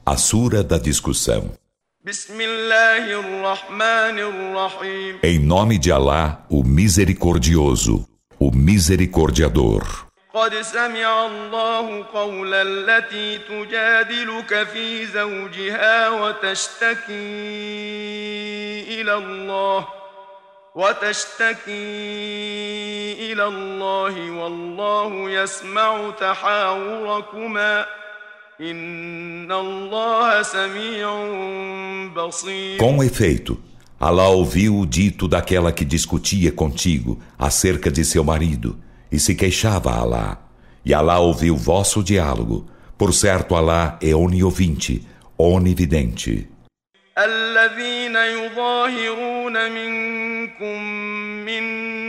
A Sura da Discussão. Em nome de Alá, o Misericordioso, o Misericordiador. قد سمع الله قول التي تجادلك في زوجها وتشتكي إلى الله والله يسمع تحاوركما إن الله سميع بصير. Com efeito, Alá ouviu o dito daquela que discutia contigo acerca de seu marido e se queixava a Alá. E Alá ouviu vosso diálogo. Por certo, Alá é oniovinte, onividente. الذين يظاهرون منكم من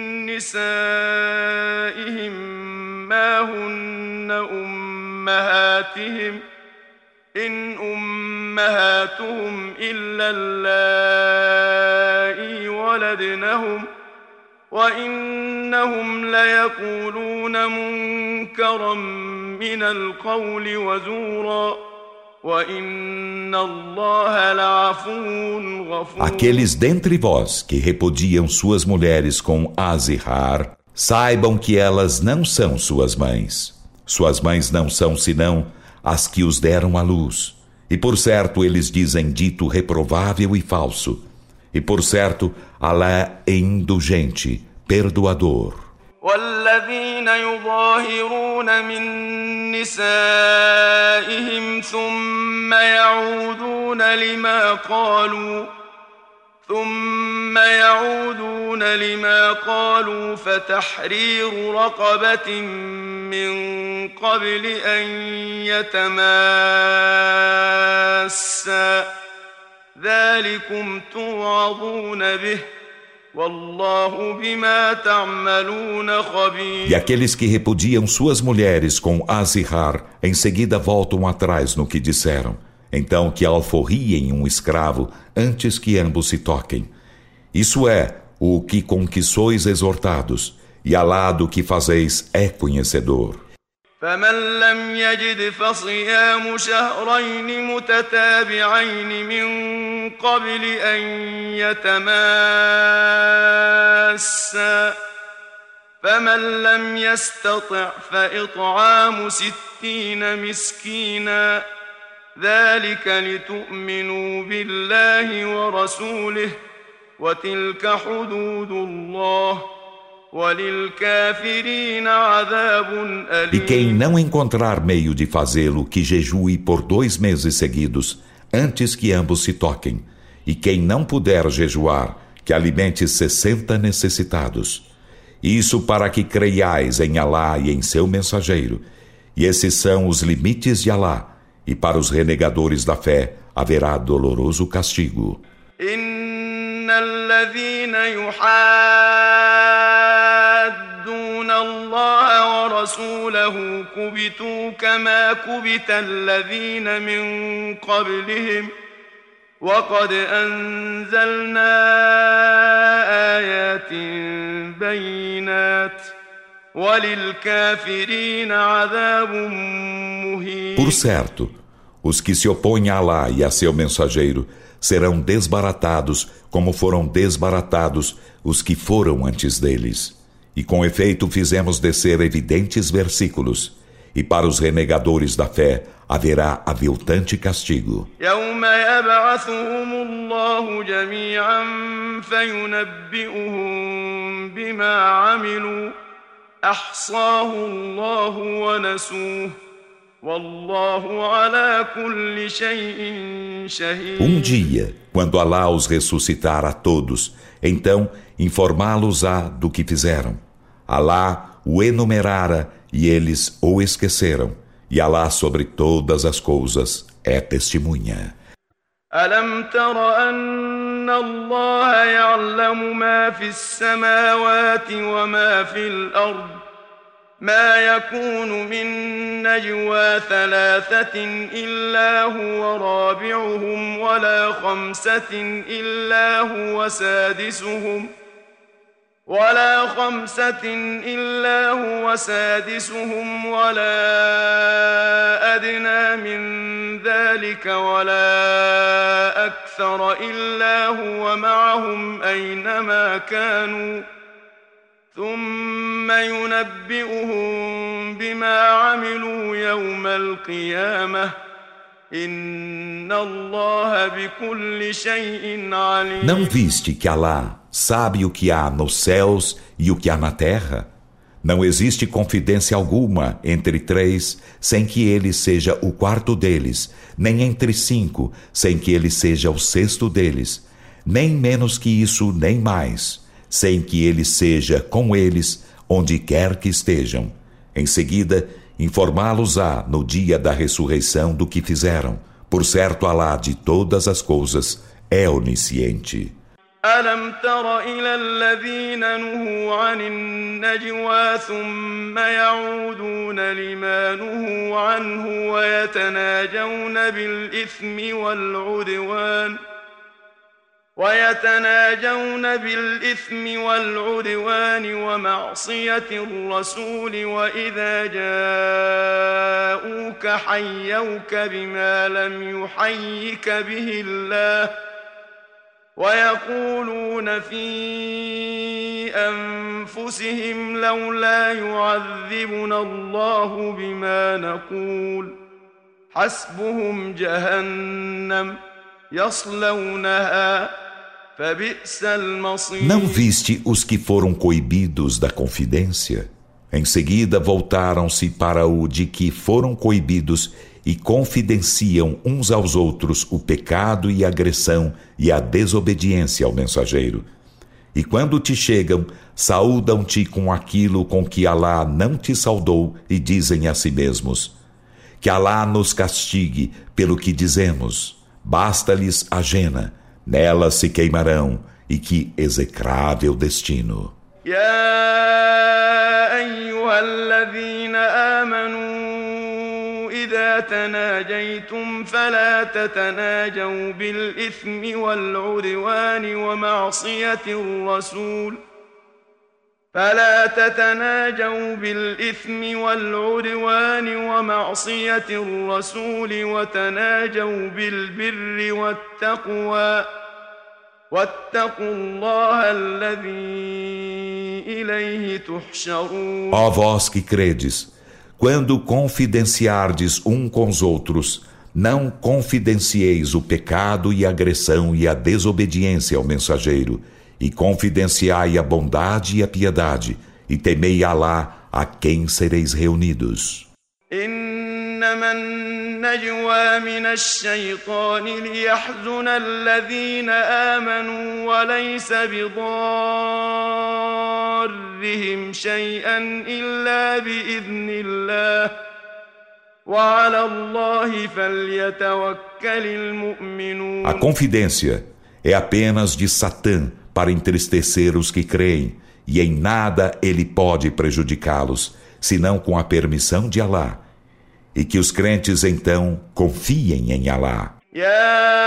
نسائهم ما هن أمهاتهم إن أمهاتهم إلا اللائي ولدنهم وإنهم ليقولون منكرا من القول وزورا وإن الله لعفو غفور. Aqueles dentre vós que repudiam suas mulheres com azihar, saibam que elas não são suas mães. Suas mães não são senão as que os deram à luz. E por certo eles dizem dito reprovável e falso. E por certo Alá é indulgente, perdoador. والذين يظاهرون من نسائهم ثم يعودون لما قالوا فتحرير رقبة من قبل أن يتماسا ذلكم توعظون به والله بما تعملون خبير. E aqueles que repudiam suas mulheres com azihar, em seguida voltam atrás no que disseram. Então que alforriem um escravo antes que ambos se toquem. Isso é o que com que sois exortados, e Alá do que fazeis é conhecedor. فمن لم يجد فصيام شهرين متتابعين من قبل أن يتماسا فمن لم يستطع فإطعام 60 مسكينا ذلك لتؤمنوا بالله ورسوله وتلك حدود الله E quem não encontrar meio de fazê-lo, que jejue por 2 meses seguidos, antes que ambos se toquem. E quem não puder jejuar, que alimente 60 necessitados. Isso para que creiais em Alá e em seu mensageiro. E esses são os limites de Alá. E para os renegadores da fé haverá doloroso castigo. الذين يحادون الله ورسوله كبتوا كما كبت الذين من قبلهم وقد أنزلنا آيات بينات وللكافرين عذاب مهين. Por certo, os que se opõem a Alá e a seu mensageiro serão desbaratados como foram desbaratados os que foram antes deles. E com efeito fizemos descer evidentes versículos, e para os renegadores da fé haverá aviltante castigo. يوم يبعثهم الله جميعا فينبئهم بما عملوا أحصاه الله ونسوه Um dia, quando Alá os ressuscitar a todos, então informá-los-á do que fizeram. Alá o enumerara e eles o esqueceram. E Alá sobre todas as coisas é testemunha. ألم تر أن الله يعلم ما في السماوات وما في الأرض ما يكون من نجوى 3 إلا هو رابعهم ولا 5 إلا هو سادسهم ولا خمسة إلا هو سادسهم ولا أدنى من ذلك ولا أكثر إلا هو معهم أينما كانوا ثم ينبئهم بما عملوا يوم القيامة إن الله بكل شيء عليم. Não viste que Alá sabe o que há nos céus e o que há na terra? Não existe confidência alguma entre três sem que ele seja o quarto deles, nem entre cinco sem que ele seja o sexto deles, nem menos que isso, nem mais, sem que ele seja com eles onde quer que estejam. Em seguida, informá-los-á no dia da ressurreição do que fizeram. Por certo, Alá de todas as coisas é onisciente. ألم تر إلى الذين نهوا عن النجوى ثم يعودون لما نهوا عنه ويتناجون بالإثم والعدوان ومعصية الرسول وإذا جاءوك حيوك بما لم يحيك به الله ويقولون في أنفسهم لولا يعذبنا الله بما نقول حسبهم جهنم يصلونها فبئس المصير. Não viste os que foram coibidos da confidência? Em seguida voltaram-se para o de que foram coibidos e confidenciam uns aos outros o pecado e a agressão e a desobediência ao mensageiro. E quando te chegam, saúdam-te com aquilo com que Alá não te saudou e dizem a si mesmos: que Alá nos castigue pelo que dizemos. Basta-lhes a jena, nela se queimarão, e que execrável destino. يا أيها الذين آمنوا إذا تناجيتم فلا تتناجوا بالإثم والعدوان ومعصية الرسول وتناجوا بالبر والتقوى واتقوا الله الذي إليه تحشرون. Ó vós que credes, quando confidenciardes um com os outros, não confidencieis o pecado e a agressão e a desobediência ao mensageiro, e confidenciai a bondade e a piedade, e temei Alá, a quem sereis reunidos. إنما النجوى من الشيطان ليحزن الذين آمنوا وليس بضارهم شيئا إلا بإذن الله وعلى الله فليتوكل المؤمنون. A confidência é apenas de Satã para entristecer os que creem, e em nada ele pode prejudicá-los, senão com a permissão de Alá. E que os crentes então confiem em Alá. يا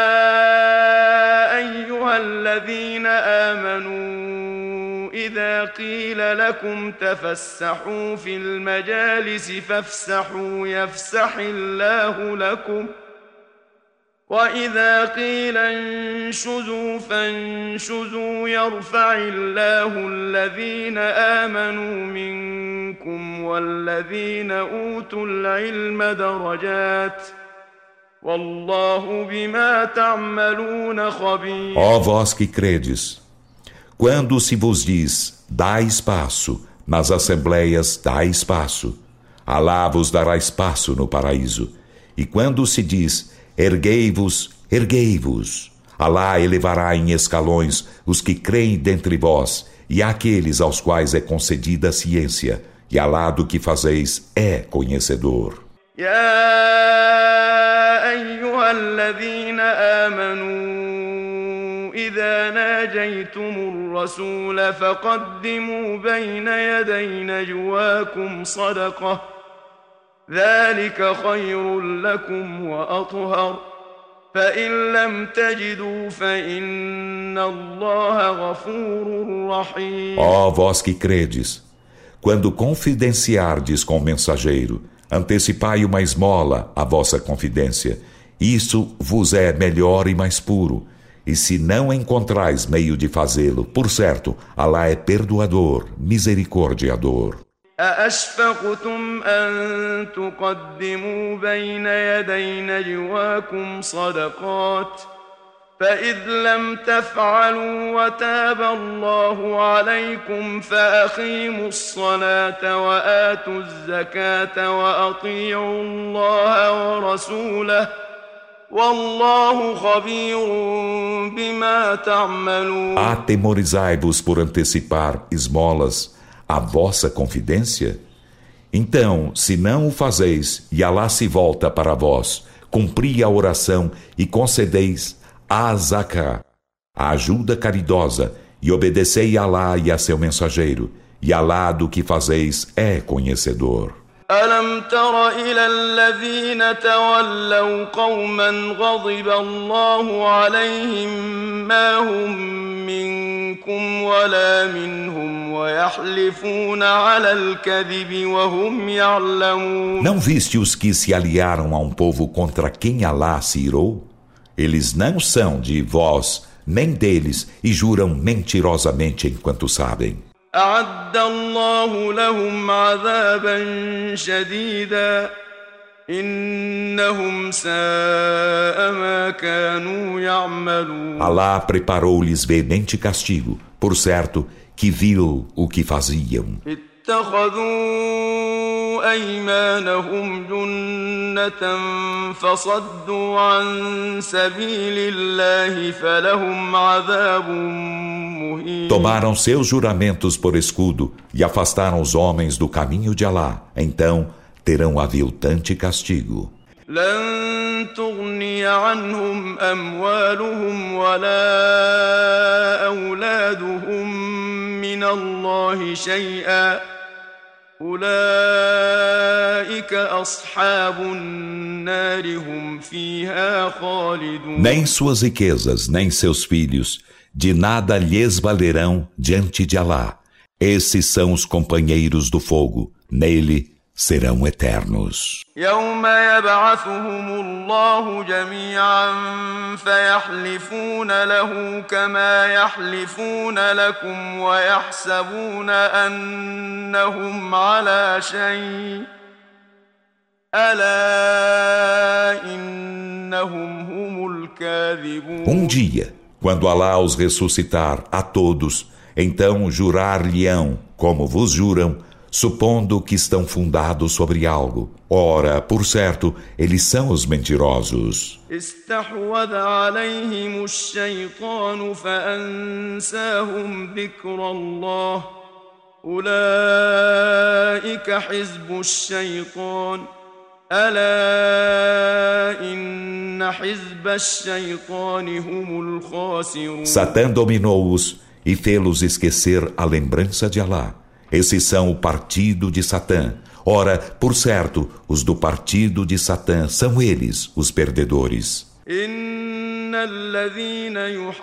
أيها الذين آمنوا إذا قيل لكم تفسحوا في المجالس فافسحوا يفسح الله لكم وإذا قيل انشزوا فانشزوا يرفع الله الذين آمنوا منكم والذين أوتوا العلم درجات والله بما تعملون خبير. Ó vós que credes, quando se vos diz, dá espaço, nas assembleias dá espaço, Alá vos dará espaço no paraíso. E quando se diz, erguei-vos, erguei-vos, Alá elevará em escalões os que creem dentre vós e aqueles aos quais é concedida a ciência, e Alá do que fazeis é conhecedor. أيها الذين آمنوا إذا ناجيتم الرسول فقدموا بين يدي نجواكم صدقة ذلك خير لكم وأطهر فإن لم تجدوا فإن الله غفور رحيم. Ó vós que credes, quando confidenciardes com o mensageiro, antecipai uma esmola à vossa confidência. Isso vos é melhor e mais puro. E se não encontrais meio de fazê-lo, por certo, Alá é perdoador, misericordiador. أأشفقتم أن تقدموا بين يدي نجواكم صدقات فإذ لم تفعلوا وتاب الله عليكم فأقيموا الصلاة وآتوا الزكاة وأطيعوا الله ورسوله والله خبير بما تعملون. Atemorizai-vos por antecipar esmolas à vossa confidência? Então, se não o fazeis, e Alá se volta para vós, cumpri a oração e concedeis a zaká, a ajuda caridosa, e obedecei a Alá e a seu mensageiro, e Alá do que fazeis é conhecedor. ألم تر إلى الذين تولوا قوما غضب الله عليهم ما هم منكم ولا منهم ويحلفون على الكذب وهم يعلمون. Não viste os que se aliaram a um povo contra quem Alá se irou? Eles não são de vós, nem deles, e juram mentirosamente enquanto sabem. أعد الله لهم عذابا شديدا إنهم ساء ما كانوا يعملون. Alá preparou-lhes veemente castigo, por certo que viu o que faziam. اتخذوا أيمانهم جنة فصدوا عن سبيل الله فلهم عذاب مهين. Tomaram seus juramentos por escudo e afastaram os homens do caminho de Alá. Então terão aviltante castigo. لن تغني عنهم أموالهم ولا أولادهم من الله شيئا أولئك أصحاب النار هم فيها خالدون. Nem suas riquezas, nem seus filhos, de nada lhes valerão diante de Alá. Esses são os companheiros do fogo, nele serão eternos. يوم يبعثهم الله جميعا فيحلفون له كما يحلفون لكم ويحسبون أنهم على شيء ألا إنهم هم الكاذبون. Dia, quando Alá os ressuscitar a todos, então jurar-lhe-ão, como vos juram, supondo que estão fundados sobre algo. Ora, por certo, eles são os mentirosos. استحوذ عليهم الشيطان فأنساهم ذكر الله أولئك حزب الشيطان ألا إن حزب الشيطان هم الخاسرون. Satã dominou-os e fê-los esquecer a lembrança de Alá. Esses são o partido de Satã. Ora, por certo, os do partido de Satã são eles, os perdedores. إن الذين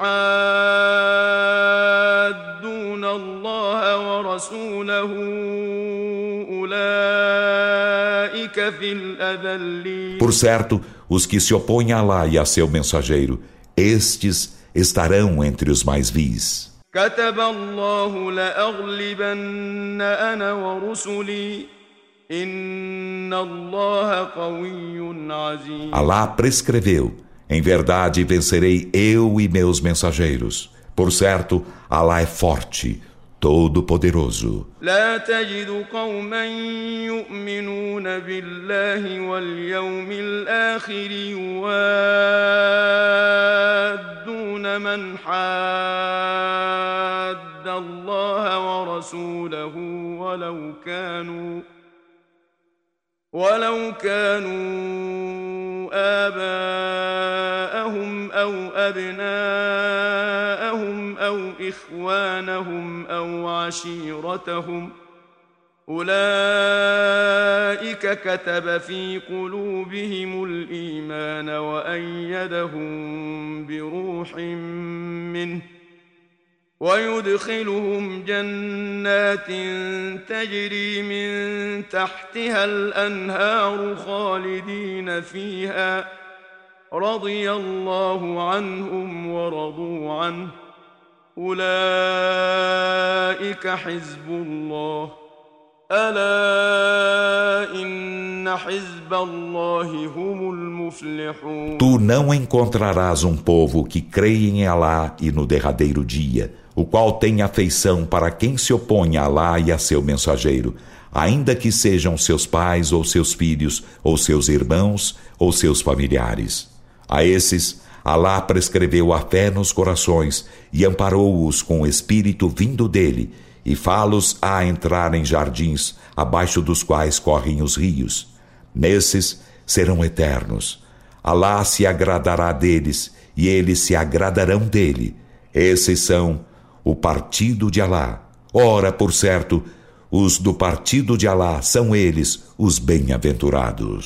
يحادون الله ورسوله أولئك في الأذلين. Por certo, os que se opõem a Alá e a seu mensageiro, estes estarão entre os mais vis. كتب الله لأغلبن أنا ورسلي إن الله قوي عزيز. Alá prescreveu: em verdade vencerei eu e meus mensageiros. Por certo, Alá é forte, todo-poderoso. لا تجد قوما يؤمنون بالله واليوم الآخر يوادون من حاد الله ورسوله ولو كانوا آباءهم أو أبناءهم أو إخوانهم أو عشيرتهم أولئك كتب في قلوبهم الإيمان وأيدهم بروح منه ويدخلهم جنات تجري من تحتها الأنهار خالدين فيها رضي الله عنهم ورضوا عنه أولئك حزب الله ألا إن حزب الله هم المفلحون. Tu não encontrarás um povo que creia em Alá e no derradeiro dia, o qual tem afeição para quem se opõe a Alá e a seu mensageiro, ainda que sejam seus pais ou seus filhos, ou seus irmãos ou seus familiares. A esses, Alá prescreveu a fé nos corações e amparou-os com o espírito vindo dele, e fá-los a entrar em jardins, abaixo dos quais correm os rios. Nesses serão eternos. Alá se agradará deles, e eles se agradarão dele. Esses são o partido de Alá. Ora, por certo, os do partido de Alá são eles os bem-aventurados.